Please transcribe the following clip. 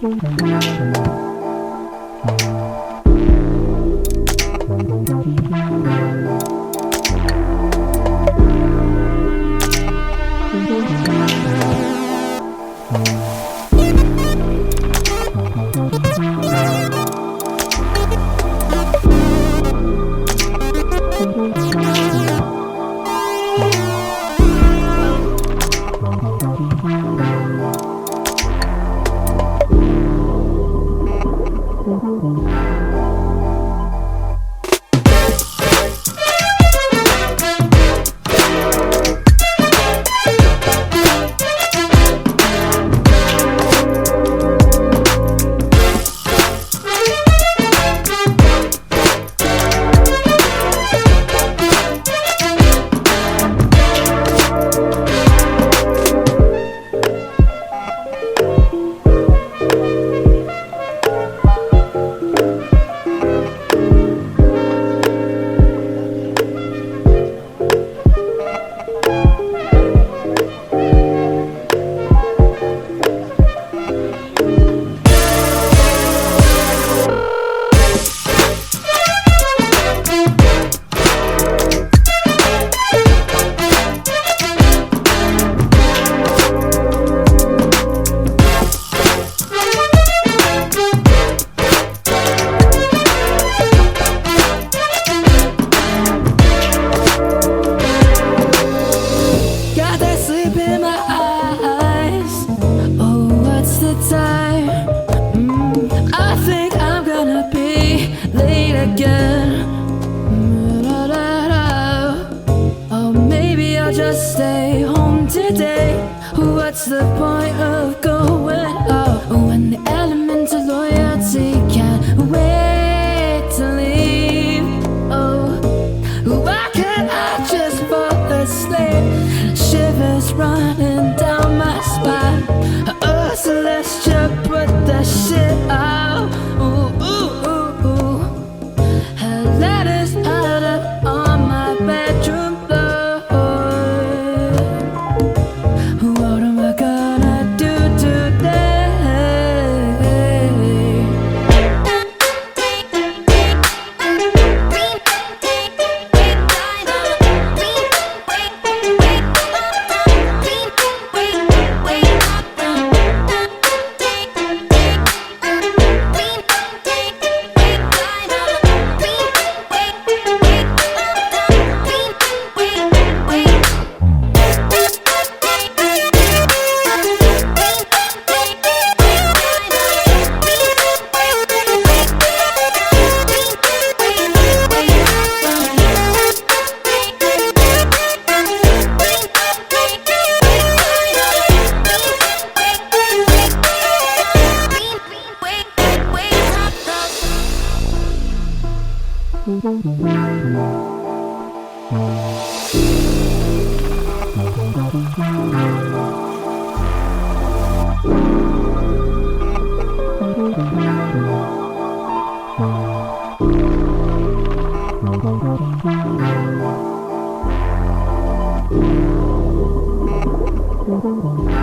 Just stay home today. What's the point of going out when the element of loyalty can't wait to leave? Oh, why can't I just fall asleep? Shivers running down my spine. Oh, Celestia, put that shit out. Ooh, ooh, ooh, ooh. Her letters out up on my bedroom floor. What am I gonna do today? Thank you.